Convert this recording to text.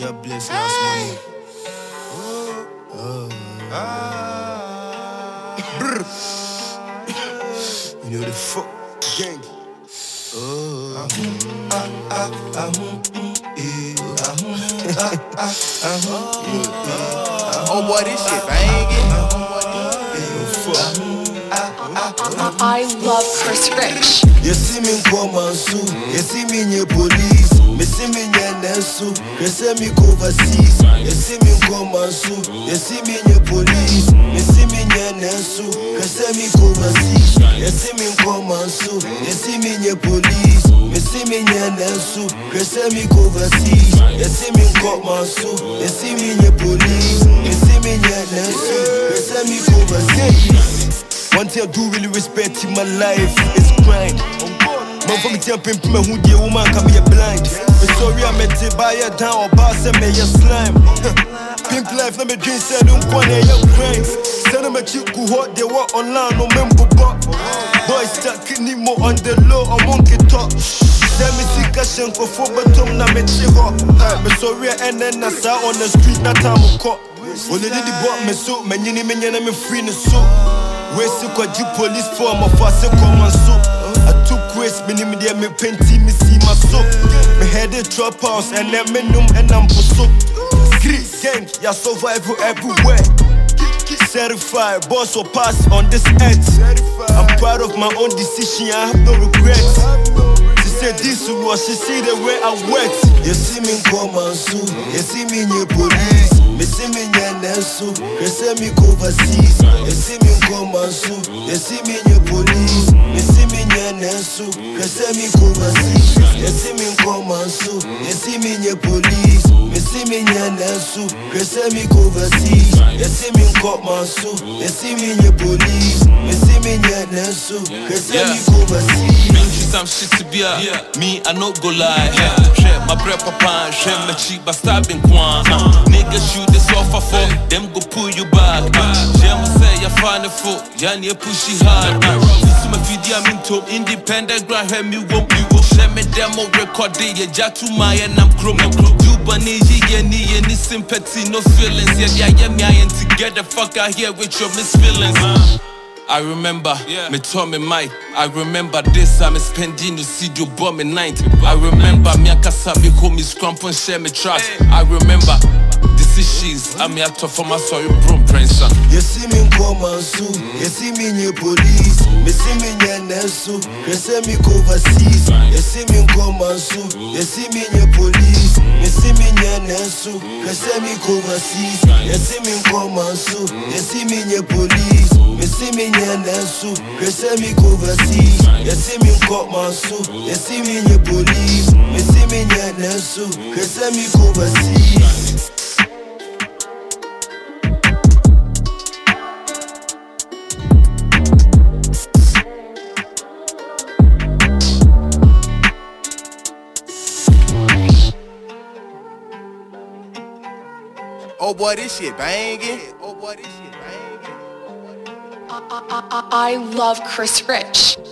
God bless last money. You know the fuck gang. Oh boy, this shit banging. I love Chris Rich. You see me come on su, you see me in your police, me see me in your nesu, you see me go overseas. You see me come on su, you see me in your police, me see me in your nesu, you see me go overseas. You see me come on su, you see me in your police, me see me in your nesu, you see me go overseas. You see me come on su, you see me in your police, me see me in your nesu, you see me go overseas. One thing I do really respect in my life is grind. Man for me jumping to my hoodie, woman can be a blind. Me sorry I met it by a down or boss and me a slime. Pimp life, let me drink, say don't go on your grind. Send them a chick who hot, they work online, no member but boys that need more on the low, or monkey talk. Tell me see cash and go for bottom, na me chill hot. Me sorry and then I saw on the street, that time I caught. Only did the bought me so, many me free in the soup. Where's the police for my fast come and so I took waste, me there, me painty, me see my soap. Me head a trap house and let me know and I'm for soap. Street gang, ya survive everywhere. Certified, boss or pass on this earth. I'm proud of my own decision, I have no regrets. She said this was, she see the way I work. You see me come and so, you see me in your police. Me see me in your nesu, you see me go overseas. You see me come and so, you see me in your police. Me see me in your nesu, you see me go overseas. You see me come and so, you see me in your police. Me see me in your nesu, you see me go overseas. You see me come and so, you see me in your police. Me see me in your nesu, you see me go overseas. Been through some shit to be a me, I no go lie. Share my bread, papa, share my cheap, but stabbing kwan. Niggas shoot this offer for them, go pull you back. Share my say, you find a foot, yeah, you push it hard. This is my video, I'm into independent, grab me, won't you? Share me demo record, you jack to my and I'm chrome. You bunny, any sympathy, no feelings. Yeah, me, together, fuck out here with your misfeelings. I remember, me Tommy Mike. I remember this, I'm spending to see you bomb in night. I remember, me a kasabi call me scrump and share me tracks. I remember, this is she's, I'm here to for my sorry broom prince. You see me come and so, you see me in your police. Me see me in your nesu, you see me go overseas. You see me come and so, you see me in your police. Me see me in your nesu, you see me go overseas. You see me come and so, you see me in your police. Me see me in your nesu, you see me go overseas. You see me come and so, you see me in your police. Me see me in your nesu, you see me go overseas. Oh boy, this shit banging. Oh boy, this shit banging. I love Chris Rich.